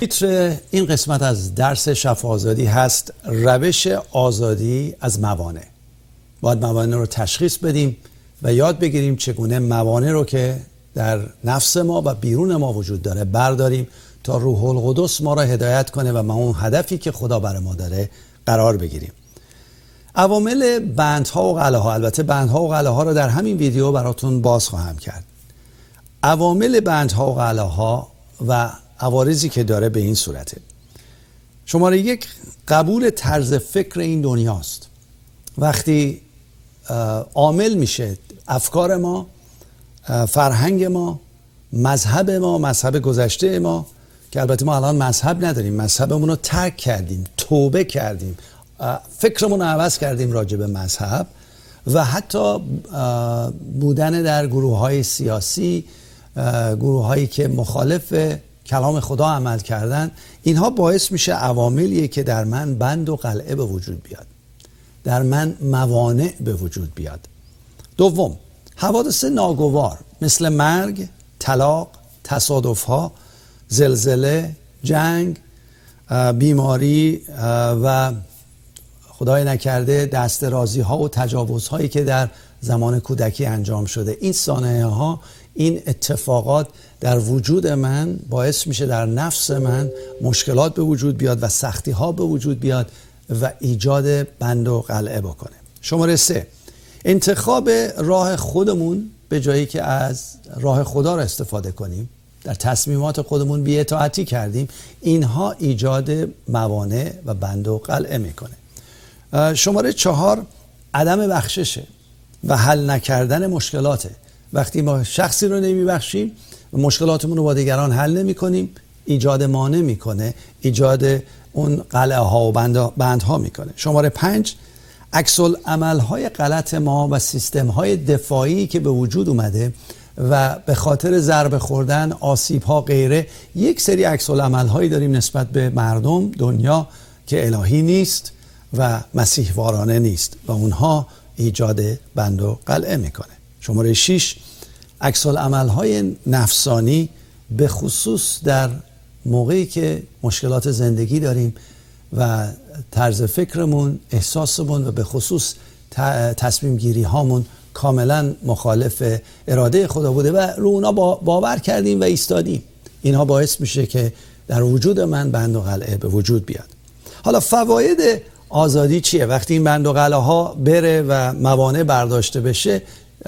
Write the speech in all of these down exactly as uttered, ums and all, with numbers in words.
تیتر این قسمت از درس شفا آزادی هست روش آزادی از موانع. باید موانع رو تشخیص بدیم و یاد بگیریم چگونه موانع رو که در نفس ما و بیرون ما وجود داره برداریم تا روح القدس ما را هدایت کنه و ما اون هدفی که خدا برای ما داره قرار بگیریم. عوامل بندها و غله‌ها، البته بندها و غله‌ها رو در همین ویدیو براتون باز خواهم کرد. عوامل بندها و غله‌ها و عوارضی که داره به این صورته. شماره یک، قبول طرز فکر این دنیاست. وقتی عامل میشه افکار ما، فرهنگ ما، مذهب ما، مذهب گذشته ما، که البته ما الان مذهب نداریم، مذهبمون رو ترک کردیم، توبه کردیم، فکرمون رو عوض کردیم راجع به مذهب و حتی بودن در گروه های سیاسی، گروه هایی که مخالف کلام خدا عمل کردن، اینها باعث میشه عواملیه که در من بند و قلعه به وجود بیاد، در من موانع به وجود بیاد. دوم، حوادث ناگوار مثل مرگ، طلاق، تصادف‌ها، زلزله، جنگ، بیماری و خدای نکرده دسترازی ها و تجاوز هایی که در زمان کودکی انجام شده، این صحنه ها، این اتفاقات در وجود من باعث میشه در نفس من مشکلات به وجود بیاد و سختی ها به وجود بیاد و ایجاد بند و قلعه بکنه. شماره سه، انتخاب راه خودمون به جایی که از راه خدا را استفاده کنیم، در تصمیمات خودمون بی‌اطاعتی کردیم، اینها ایجاد موانع و بند و قلعه میکنه. شماره چهار، عدم بخششه و حل نکردن مشکلاته. وقتی ما شخصی رو نمیبخشیم و مشکلاتمون رو با دیگران حل نمی کنیم، ایجاد مانع میکنه، ایجاد اون قلعه ها و بندها میکنه. شماره پنج، عکس العمل های غلط ما و سیستم های دفاعی که به وجود اومده و به خاطر ضربه خوردن، آسیب ها، غیره، یک سری عکس العمل هایی داریم نسبت به مردم دنیا که الهی نیست و مسیح وارانه نیست و اونها ایجاد بند و قلعه میکنه. شماره شش، عکس العمل های نفسانی به خصوص در موقعی که مشکلات زندگی داریم و طرز فکرمون، احساسمون و به خصوص تصمیم گیری هامون کاملا مخالف اراده خدا بوده و رو اونا باور کردیم و ایستادیم. اینها باعث میشه که در وجود من بند و قلعه به وجود بیاد. حالا فواید آزادی چیه؟ وقتی این بند و قلعه ها بره و موانع برداشته بشه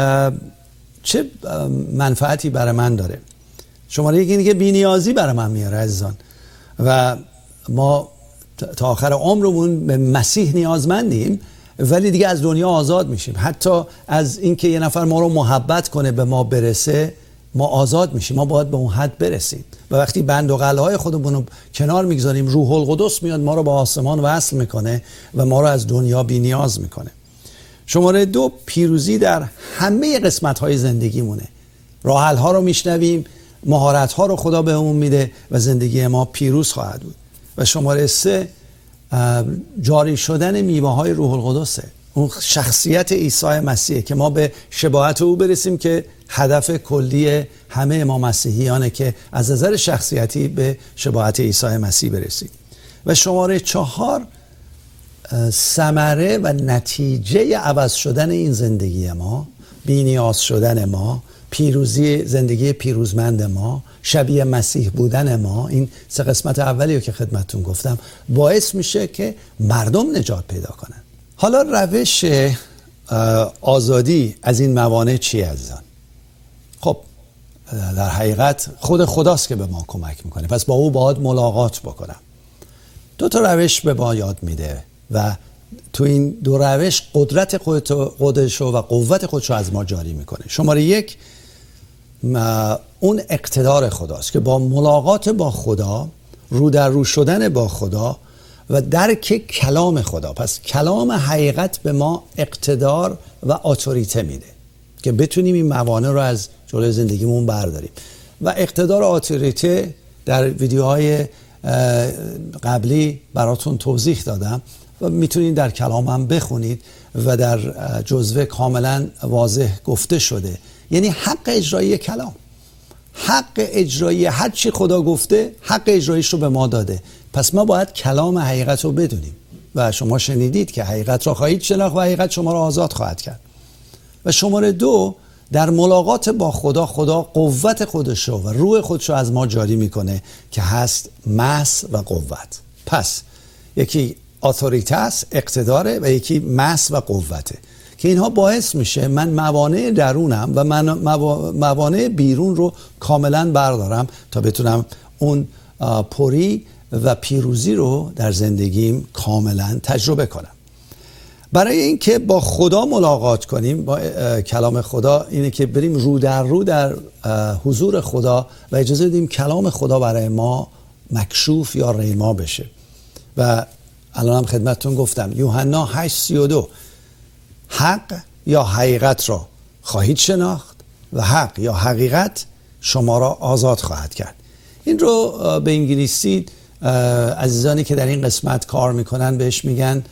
چه منفعتی برای من داره؟ شماره یک اینه که بی‌نیازی برای من میاره عزیزان و ما تا آخر عمرمون به مسیح نیازمندیم ولی دیگه از دنیا آزاد میشیم. حتی از اینکه یه نفر ما رو محبت کنه به ما برسه ما آزاد میشیم. ما باید به اون حد برسیم و وقتی بند و قلعه های خودمون رو کنار میگذاریم روح القدس میاد ما رو با آسمان وصل میکنه و ما رو از دنیا بی نیاز میکنه. شماره دو، پیروزی در همه قسمت های زندگیمونه. راه حل ها رو میشنویم، مهارت ها رو خدا بهمون میده و زندگی ما پیروز خواهد بود. و شماره سه، جاری شدن میوه های روح القدسه، اون شخصیت عیسی مسیح که ما به شباهت او برسیم که هدف کلی همه ما مسیحیانه که از نظر شخصیتی به شباهت عیسی مسیح برسیم. و شماره چهار، ثمره و نتیجه عوض شدن این زندگی ما، بی‌نیاز شدن ما، پیروزی، زندگی پیروزمند ما، شبیه مسیح بودن ما، این سه قسمت اولی رو که خدمتتون گفتم باعث میشه که مردم نجات پیدا کنن. حالا روش آزادی از این موانع چیه عزیزان؟ خب در حقیقت خود خداست که به ما کمک میکنه، پس با او باید ملاقات بکنم. دو تا روش به ما یاد میده و تو این دو روش قدرت خودشو و قوت خودشو از ما جاری میکنه. شماره یک، اون اقتدار خداست که با ملاقات با خدا، رو در رو شدن با خدا و درک کلام خدا، پس کلام حقیقت به ما اقتدار و اتوریته میده که بتونیم این موانع رو از جلوی زندگیمون برداریم. و اقتدار و اتوریته در ویدیوهای قبلی براتون توضیح دادم و میتونید در کلامم بخونید و در جزوه کاملا واضح گفته شده، یعنی حق اجرایی کلام. حق اجرایی هر چی خدا گفته حق اجراییش رو به ما داده. پس ما باید کلام حقیقت رو بدونیم و شما شنیدید که حقیقت را خواهید شناخت و حقیقت شما را آزاد خواهد کرد. و شماره دو، در ملاقات با خدا، خدا قوت خودش رو و روح خودش رو از ما جاری میکنه که هست مس و قوت. پس یکی اتوریته است، اقتداره، و یکی مس و قوته که اینها باعث میشه من موانع درونم و من موانع بیرون رو کاملا بردارم تا بتونم اون پری و پیروزی رو در زندگیم کاملا تجربه کنم. برای اینکه با خدا ملاقات کنیم، با کلام خدا، اینه که بریم رو در رو در حضور خدا و اجازه بدیم کلام خدا برای ما مکشوف یا ریما بشه. و الان هم خدمتتون گفتم یوحنا هشت سی و دو، حق یا حقیقت را خواهید شناخت و حق یا حقیقت شما را آزاد خواهد کرد. این رو به انگلیسی عزیزانی که در این قسمت کار میکنن بهش میگن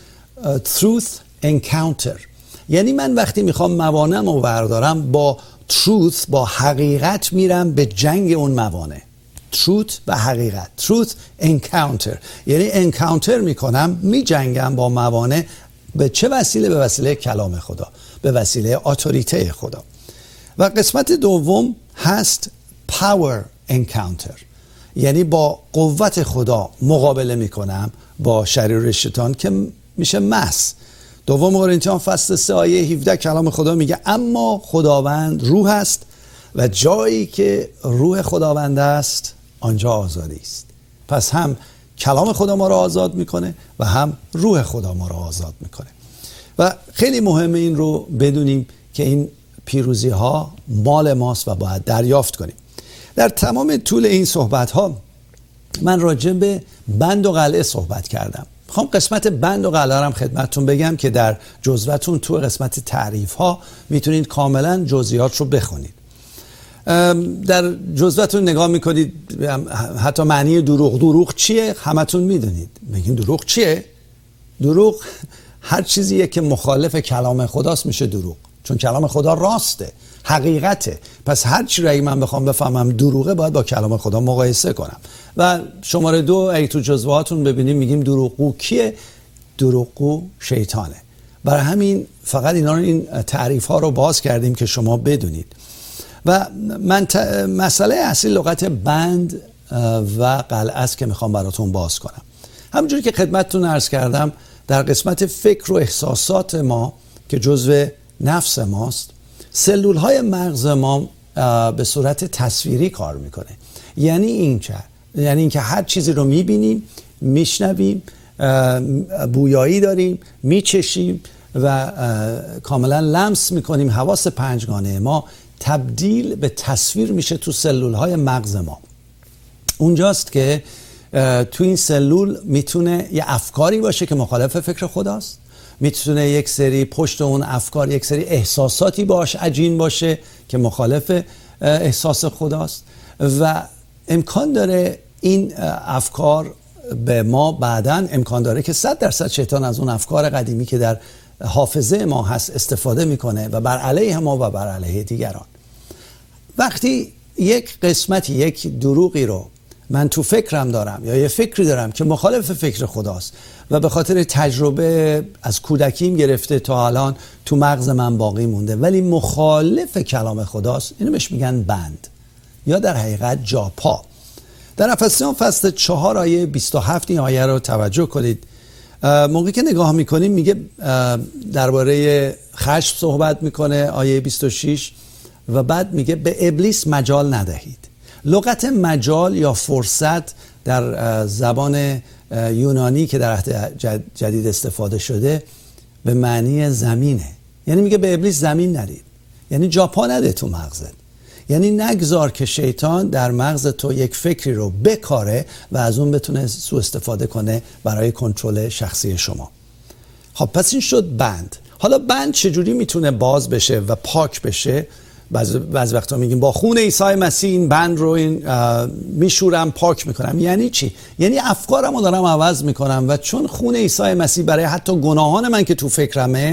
truth encounter. یعنی من وقتی میخوام موانع رو بردارم با truth، با حقیقت میرم به جنگ اون موانع. truth و حقیقت، truth encounter، یعنی encounter میکنم، میجنگم با موانع. به چه وسیله؟ به وسیله کلام خدا، به وسیله اتوریته خدا. و قسمت دوم هست power encounter، یعنی با قوت خدا مقابله میکنم با شریر شیطان که میشه مس. دوم قرنتیان فصل سه آیه هفده کلام خدا میگه اما خداوند روح است و جایی که روح خداوند است آنجا آزادی است. پس هم کلام خدا ما رو آزاد میکنه و هم روح خدا ما رو آزاد میکنه. و خیلی مهمه این رو بدونیم که این پیروزی ها مال ماست و باید دریافت کنیم. در تمام طول این صحبت ها من راجع به بند و قلعه صحبت کردم. میخوام قسمت بند و قلعه هم خدمتتون بگم که در جزوتون تو قسمت تعریف ها میتونید کاملا جزئیات رو بخونید. در جزوتون نگاه میکنید حتی معنی دروغ، دروغ چیه؟ همتون میدونید. میگین دروغ چیه؟ دروغ هر چیزیه که مخالف کلام خداست میشه دروغ، چون کلام خدا راسته، حقیقته. پس هر چی رو اگه من بخوام بفهمم دروغه باید با کلام خدا مقایسه کنم. و شماره دو اگه تو جزوهاتون ببینیم میگیم دروغگو کیه؟ دروغگو شیطانه. برای همین فقط اینا رو، این تعریف ها رو باز کردیم که شما بدونید. و من ت... مسئله اصلی لغت بند و قلعه است که میخوام براتون باز کنم. همونجوری که خدمتتون عرض کردم در قسمت فکر و احساسات ما که جزو نفس ماست، سلول های مغز ما به صورت تصویری کار میکنه. یعنی این که یعنی اینکه هر چیزی رو میبینیم، میشنویم، بویایی داریم، میچشیم و کاملا لمس میکنیم، حواس پنجگانه ما تبدیل به تصویر میشه تو سلول های مغز ما. اونجاست که تو این سلول میتونه یه افکاری باشه که مخالف فکر خداست، میتونه یک سری پشت اون افکار یک سری احساساتی باش عجین باشه که مخالف احساس خداست و امکان داره این افکار به ما بعداً امکان داره که صد درصد شیطان از اون افکار قدیمی که در حافظه ما هست استفاده میکنه و بر علیه ما و بر علیه دیگران. وقتی یک قسمتی، یک دروغی رو من تو فکرم دارم یا یه فکری دارم که مخالف فکر خداست و به خاطر تجربه از کودکیم گرفته تا الان تو مغز من باقی مونده ولی مخالف کلام خداست، اینو بهش میگن بند یا در حقیقت جاپا. در افسیان فصل چهار آیه بیست و هفت این آیه رو توجه کنید. موقعی که نگاه میکنیم میگه درباره خشم صحبت میکنه آیه بیست و شش و بعد میگه به ابلیس مجال ندهید. لغت مجال یا فرصت در زبان یونانی که در عهد جدید استفاده شده به معنی زمینه. یعنی میگه به ابلیس زمین ندید، یعنی جاپا نده تو مغزت، یعنی نگذار که شیطان در مغز تو یک فکری رو بکاره و از اون بتونه سوء استفاده کنه برای کنترل شخصی شما. خب پس این شد بند. حالا بند چجوری میتونه باز بشه و پاک بشه؟ بعض وقتا میگیم با خون عیسی مسیح این بند رو این میشورم، پاک میکنم. یعنی چی؟ یعنی افکارم رو دارم عوض میکنم و چون خون عیسی مسیح برای حتی گناهان من که تو فکرمه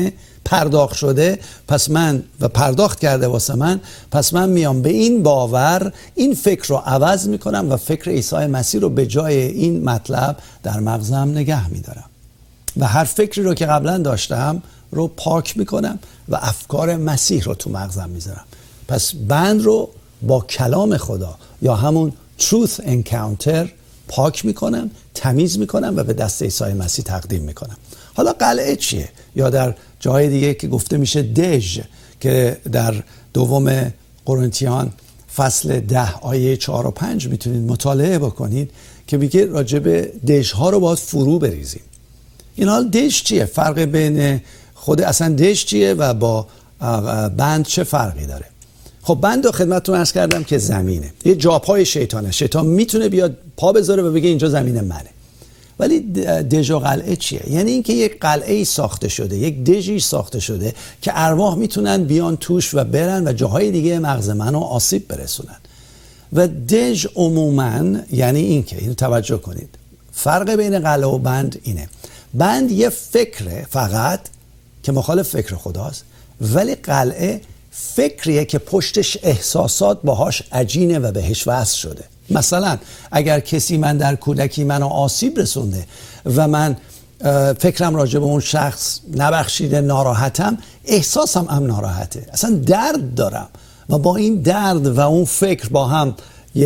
پرداخت شده، پس من و پرداخت کرده واسه من، پس من میام به این باور این فکر رو عوض میکنم و فکر عیسی مسیح رو به جای این مطلب در مغزم نگه میدارم و هر فکری رو که قبلا داشتم رو پاک میکنم و افکار مسیح رو تو مغزم میذارم. پس بند رو با کلام خدا یا همون truth encounter پاک میکنم، تمیز میکنم و به دست عیسی مسیح تقدیم میکنم. حالا قلعه چیه؟ یا در جای دیگه که گفته میشه دژ، که در دوم قرنتیان فصل ده آیه چهار و پنج میتونید مطالعه بکنید که میگه راجب دژها رو باید فرو بریزیم. این حال دژ چیه؟ فرق بین خود اصلا دژ چیه و با بند چه فرقی داره؟ خب بند رو خدمتتون عرض کردم که زمینه، یه جاپای شیطانه. شیطان میتونه بیاد پا بذاره و بگه اینجا زمین منه. ولی دژ و قلعه چیه؟ یعنی اینکه یک قلعه ساخته شده، یک دژی ساخته شده که ارواح میتونن بیان توش و برن و جاهای دیگه مغز منو آسیب برسونن. و دژ عموماً یعنی این که اینو توجه کنید، فرق بین قلعه و بند اینه: بند یه فکره فقط که مخالف فکر خداست، ولی قلعه فکریه که پشتش احساسات باهاش عجینه و بهش وصل شده. مثلا اگر کسی من در کودکی منو آسیب رسونده و من فکرم راجع به اون شخص نبخشیده، ناراحتم، احساسم هم ناراحته، اصلا درد دارم و با این درد و اون فکر با هم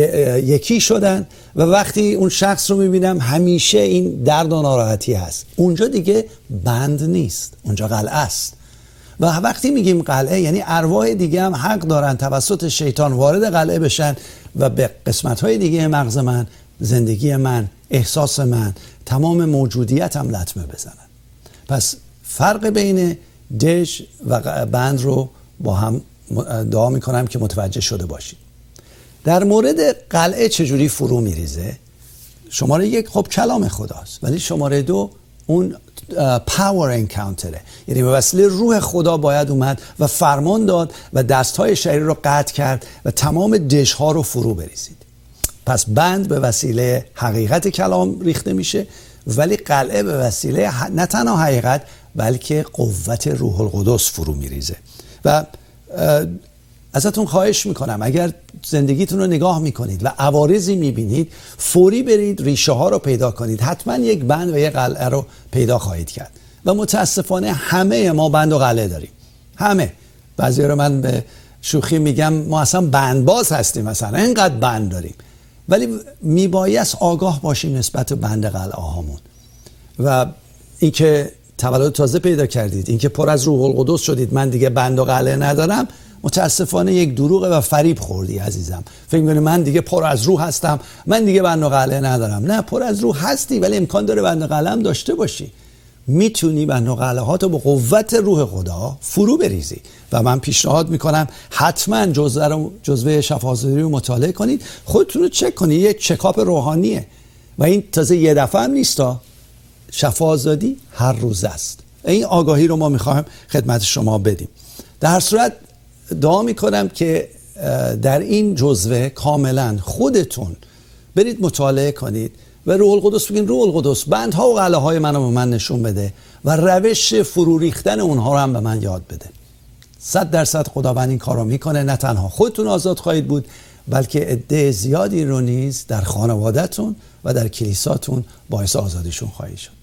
یکی شدن و وقتی اون شخص رو میبینم همیشه این درد و ناراحتی هست. اونجا دیگه بند نیست، اونجا قلعه است. و وقتی میگیم قلعه یعنی ارواح دیگه هم حق دارن توسط شیطان وارد قلعه بشن و به قسمت‌های دیگه مغز من، زندگی من، احساس من، تمام موجودیتم لطمه بزنن. پس فرق بین دژ و بند رو با هم دعا میکنم که متوجه شده باشید. در مورد قلعه چجوری فرو میریزه؟ شماره یک خب کلام خداست، ولی شماره دو اون پاور انکاونتره، یعنی به وسیله روح خدا باید اومد و فرمان داد و دستهای شریر رو قطع کرد و تمام دژها رو فرو بریزید. پس بند به وسیله حقیقت کلام ریخته میشه، ولی قلعه به وسیله نه تنها حقیقت بلکه قوت روح القدس فرو میریزه. و ازتون خواهش میکنم اگر زندگیتون رو نگاه میکنید و عوارضی میبینید، فوری برید ریشه ها رو پیدا کنید. حتما یک بند و یک قلعه رو پیدا خواهید کرد و متاسفانه همه ما بند و قلعه داریم، همه. بعضی رو من به شوخی میگم ما اصلا بندباز هستیم، مثلا اینقدر بند داریم، ولی میبایست آگاه باشیم نسبت به بند قلعه هامون. و اینکه تولد تازه پیدا کردید، اینکه پر از روح القدس شدید، من دیگه بند و قلعه ندارم، متاسفانه یک دروغه و فریب خوردی عزیزم. فکر می‌کنی من دیگه پر از روح هستم، من دیگه بند و قلعه ندارم. نه، پر از روح هستی، ولی امکان داره بند و قلعه هم داشته باشی. میتونی بند و قلعه هاتو با قوت روح خدا فرو بریزی و من پیشنهاد میکنم حتما جزوه رو جزوه شفاعت‌آزادی رو مطالعه کنید، خودتون رو چک کنید. یک چکاپ روحانیه و این تازه یه دفعه هم نیستا، شفاعت‌آزادی هر روز است. این آگاهی رو ما میخوایم خدمت شما بدیم. در هر صورت دعا میکنم که در این جزوه کاملا خودتون برید مطالعه کنید و روح القدس بگین روح القدس بندها و قلعه های منو به من نشون بده و روش فرو ریختن اونها رو هم به من یاد بده. صد درصد خداوند این کارو میکنه. نه تنها خودتون آزاد خواهید بود، بلکه عده زیادی رو نیز در خانواده‌تون و در کلیساتون باعث آزادیشون خواهید شد.